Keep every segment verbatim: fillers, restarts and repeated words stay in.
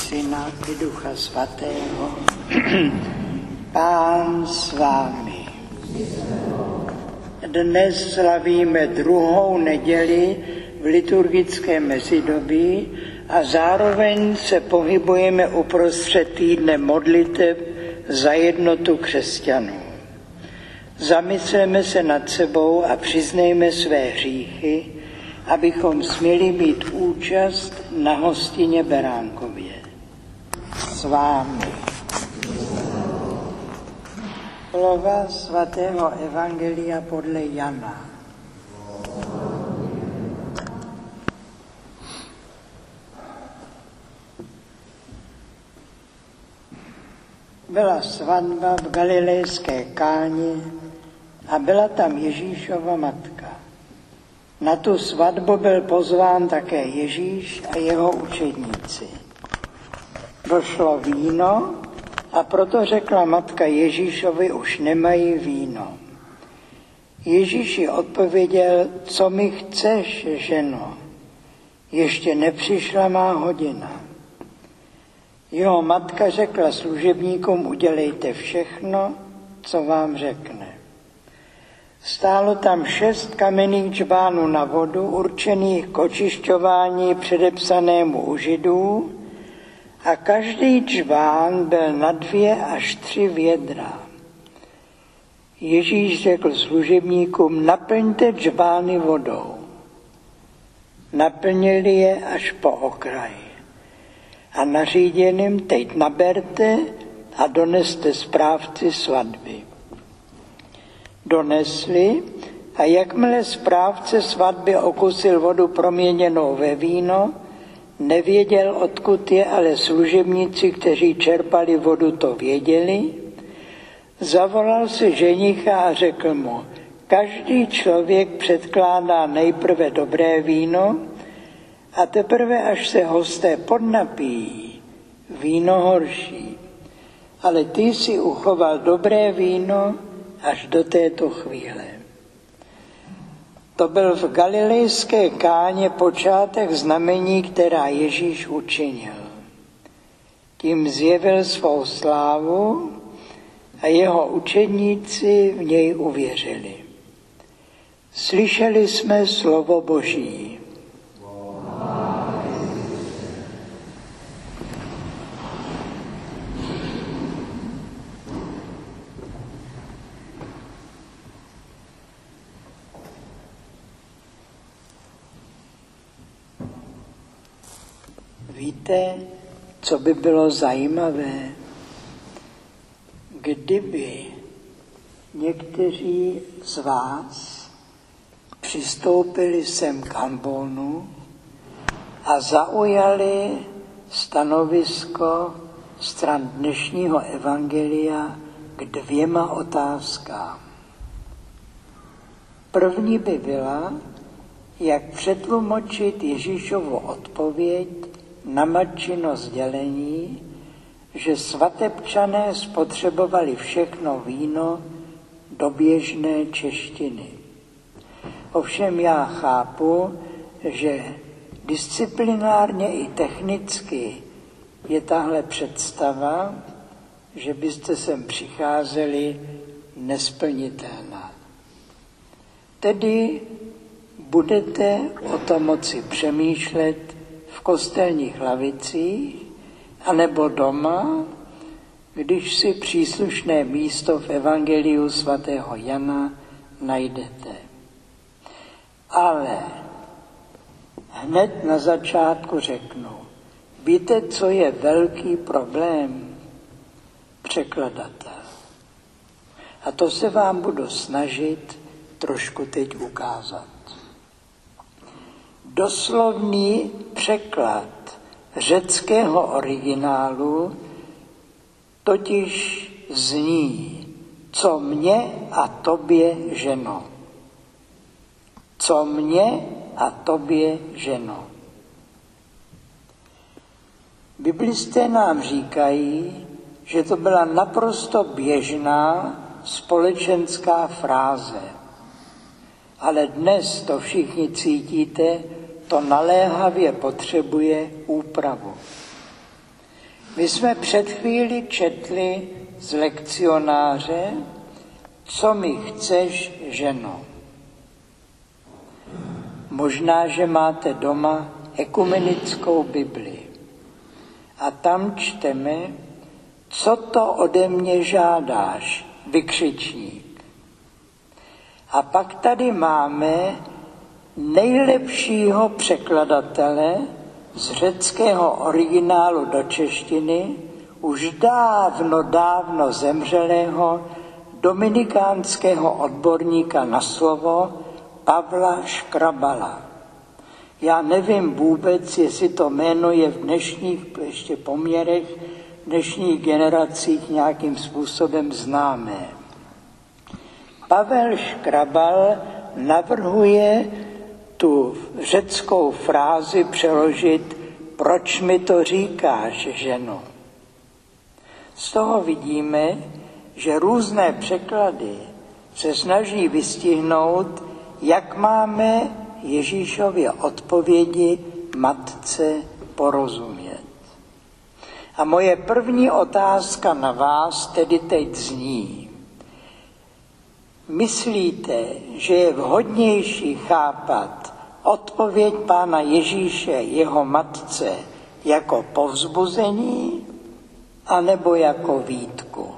Syna i Ducha Svatého. Pán s vámi. Dnes slavíme druhou neděli v liturgickém mezidobí a zároveň se pohybujeme uprostřed týdne modliteb za jednotu křesťanů. Zamysleme se nad sebou a přiznejme své hříchy, abychom směli mít účast na hostině Beránkově. S vámi. Slova svatého evangelia podle Jana. Byla svatba v galilejské Káně a byla tam Ježíšova matka. Na tu svatbu byl pozván také Ježíš a jeho učedníci. Došlo víno a proto řekla matka Ježíšovi, už nemají víno. Ježíš jí odpověděl, co mi chceš, ženo, ještě nepřišla má hodina. Jeho matka řekla služebníkům, udělejte všechno, co vám řekne. Stálo tam šest kamenných džbánů na vodu, určených k očišťování předepsanému u Židů, a každý džbán byl na dvě až tři vědra. Ježíš řekl služebníkům, naplňte džbány vodou. Naplnili je až po okraj. A nařídil jim, teď naberte a doneste správci svatby. Donesli a jakmile správce svatby okusil vodu proměněnou ve víno, nevěděl, odkud je, ale služebníci, kteří čerpali vodu, to věděli, zavolal si ženicha a řekl mu, každý člověk předkládá nejprve dobré víno a teprve, až se hosté podnapíjí, víno horší. Ale ty si uchoval dobré víno až do této chvíle. To byl v galilejské Káně počátek znamení, která Ježíš učinil. Tím zjevil svou slávu a jeho učedníci v něj uvěřili. Slyšeli jsme slovo Boží. Víte, co by bylo zajímavé, kdyby někteří z vás přistoupili sem k ambonu a zaujali stanovisko stran dnešního evangelia k dvěma otázkám. První by byla, jak přetlumočit Ježíšovu odpověď na matčino sdělení, že svatebčané spotřebovali všechno víno do běžné češtiny. Ovšem já chápu, že disciplinárně i technicky je tahle představa, že byste sem přicházeli, nesplnitelná. Tedy budete o tom moci přemýšlet v kostelních lavicích, anebo doma, když si příslušné místo v Evangeliu svatého Jana najdete. Ale hned na začátku řeknu, víte, co je velký problém? Překladatel. A to se vám budu snažit trošku teď ukázat. Doslovný překlad řeckého originálu totiž zní, co mě a tobě, ženo. Co mě a tobě, ženo. Biblisté nám říkají, že to byla naprosto běžná společenská fráze. Ale dnes to všichni cítíte, to naléhavě potřebuje úpravu. My jsme před chvíli četli z lekcionáře, co mi chceš, ženo. Možná, že máte doma ekumenickou Bibli. A tam čteme, co to ode mě žádáš, vykřičník. A pak tady máme nejlepšího překladatele z řeckého originálu do češtiny, už dávno, dávno zemřelého dominikánského odborníka na slovo Pavla Škrabala. Já nevím vůbec, jestli to jméno je v dnešních ještě poměrech, v dnešních generacích nějakým způsobem známé. Pavel Škrabal navrhuje tu řeckou frázi přeložit, proč mi to říkáš, ženo. Z toho vidíme, že různé překlady se snaží vystihnout, jak máme Ježíšově odpovědi matce porozumět. A moje první otázka na vás tedy teď zní. Myslíte, že je vhodnější chápat odpověď Pána Ježíše jeho matce jako povzbuzení, anebo jako výtku?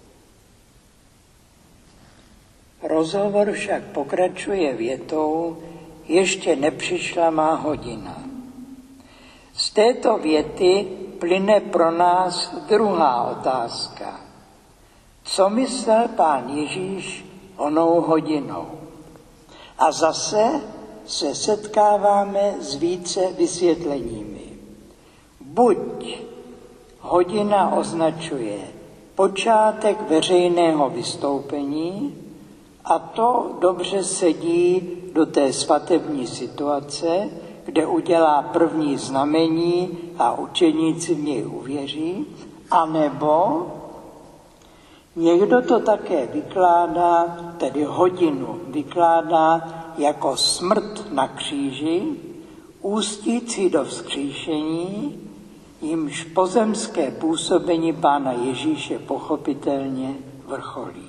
Rozhovor však pokračuje větou, ještě nepřišla má hodina. Z této věty plyne pro nás druhá otázka. Co myslel Pán Ježíš onou hodinou? A zase se setkáváme s více vysvětleními. Buď hodina označuje počátek veřejného vystoupení, a to dobře sedí do té svatební situace, kde udělá první znamení a učeníci v něj uvěří, anebo někdo to také vykládá, tedy hodinu vykládá jako smrt na kříži, ústící do vzkříšení, jimž pozemské působení Pána Ježíše pochopitelně vrcholí.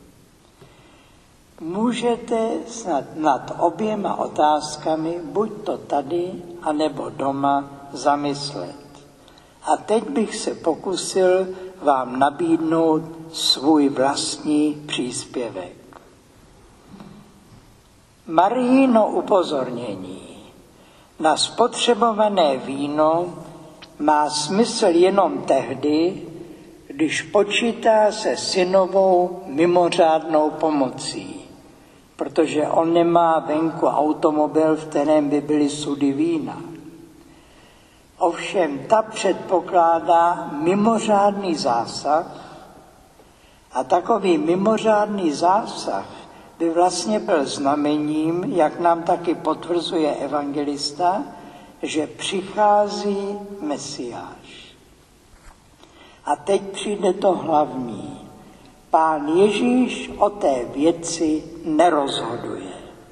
Můžete snad nad oběma otázkami, buď to tady, anebo doma, zamyslet. A teď bych se pokusil vám nabídnout svůj vlastní příspěvek. Marijino upozornění na spotřebované víno má smysl jenom tehdy, když počítá se synovou mimořádnou pomocí, protože on nemá venku automobil, v kterém by byly sudy vína. Ovšem ta předpokládá mimořádný zásah a takový mimořádný zásah by vlastně byl znamením, jak nám taky potvrzuje evangelista, že přichází Mesiáš. A teď přijde to hlavní. Pán Ježíš o té věci nerozhoduje.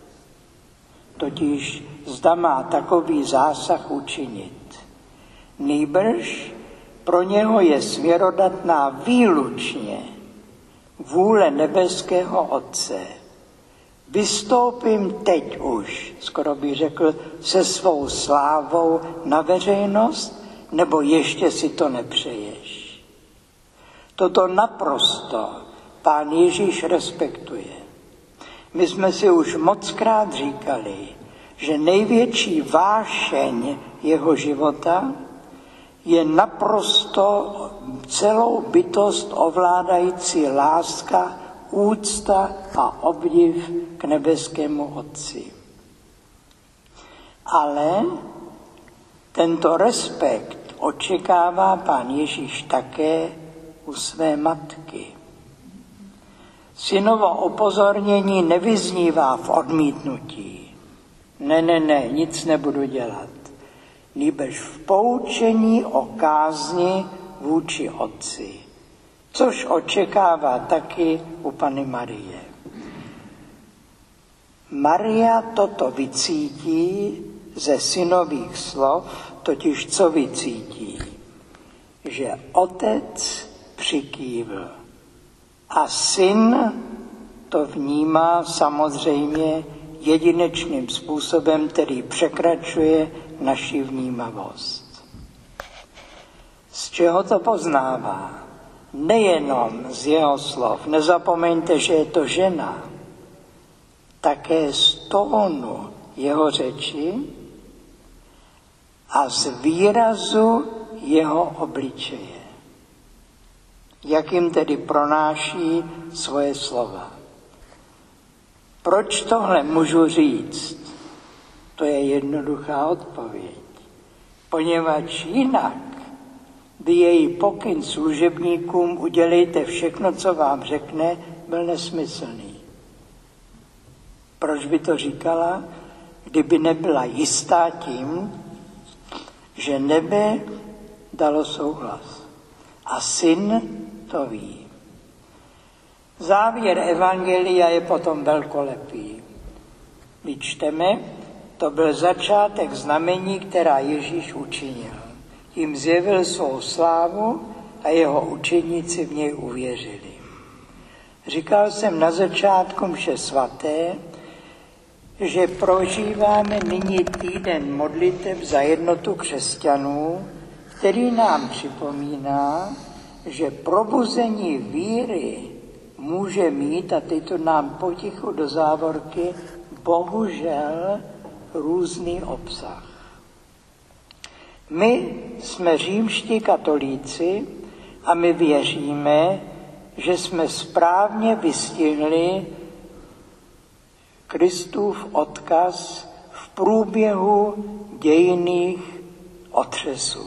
Totiž zda má takový zásah učinit. Nýbrž pro něho je svěrodatná výlučně vůle nebeského Otce. Vystoupím teď už, skoro bych řekl, se svou slávou na veřejnost, nebo ještě si to nepřeješ. Toto naprosto Pán Ježíš respektuje. My jsme si už mockrát říkali, že největší vášeň jeho života je naprosto celou bytost ovládající láska, úcta a obdiv k nebeskému Otci. Ale tento respekt očekává Pán Ježíš také u své matky. Synovo upozornění nevyznívá v odmítnutí. Ne, ne, ne, nic nebudu dělat. Nýbrž v poučení o kázni vůči Otci, což očekává taky u Panny Marie. Maria toto vycítí ze synových slov, totiž co vycítí? že otec přikývl a syn to vnímá samozřejmě jedinečným způsobem, který překračuje naši vnímavost. Z čeho to poznává? Nejenom z jeho slov, nezapomeňte, že je to žena, také z tónu jeho řeči a z výrazu jeho obličeje. Jakým tedy pronáší svoje slova. Proč tohle můžu říct? To je jednoduchá odpověď. Poněvadž jinak by její pokyn služebníkům udělejte všechno, co vám řekne, byl nesmyslný. Proč by to říkala, kdyby nebyla jistá tím, že nebe dalo souhlas. A syn to ví. Závěr evangelia je potom velkolepý. My čteme, to byl začátek znamení, která Ježíš učinil. Tím zjevil svou slávu a jeho učeníci v něj uvěřili. Říkal jsem na začátku mše svaté, že prožíváme nyní týden modliteb za jednotu křesťanů, který nám připomíná, že probuzení víry může mít, a teď to nám potichu do závorky, bohužel různý obsah. My jsme římští katolíci a my věříme, že jsme správně vystihli Kristův odkaz v průběhu dějinných otřesů.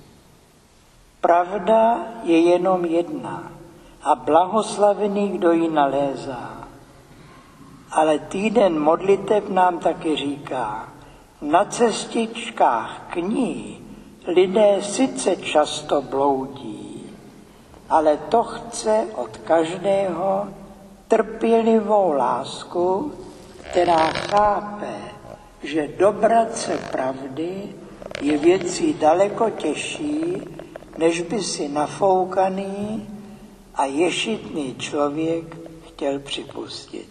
Pravda je jenom jedna a blahoslavený, kdo ji nalézá. Ale týden modliteb nám taky říká, na cestičkách k ní lidé sice často bloudí, ale to chce od každého trpělivou lásku, která chápe, že dobrat se pravdy je věcí daleko těžší, než by si nafoukaný a ješitný člověk chtěl připustit.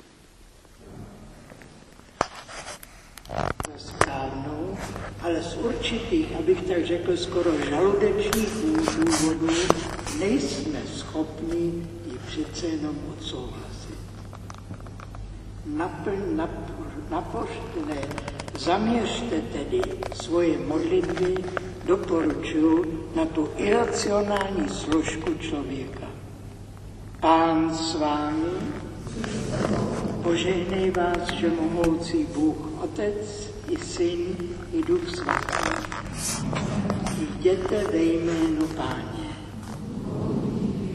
Správnou, ale z určitých, abych tak řekl, skoro žaludečních důvodů nejsme schopni ji přece jenom odsouhlasit. Naplň, nap, napoštné, zaměřte tedy svoje modlitby, doporučuji, na tu iracionální složku člověka. Pán s vámi, požehnej vás všemohoucí Bůh, Otec i Syn i Duch Svatý. Jděte ve jménu Páně.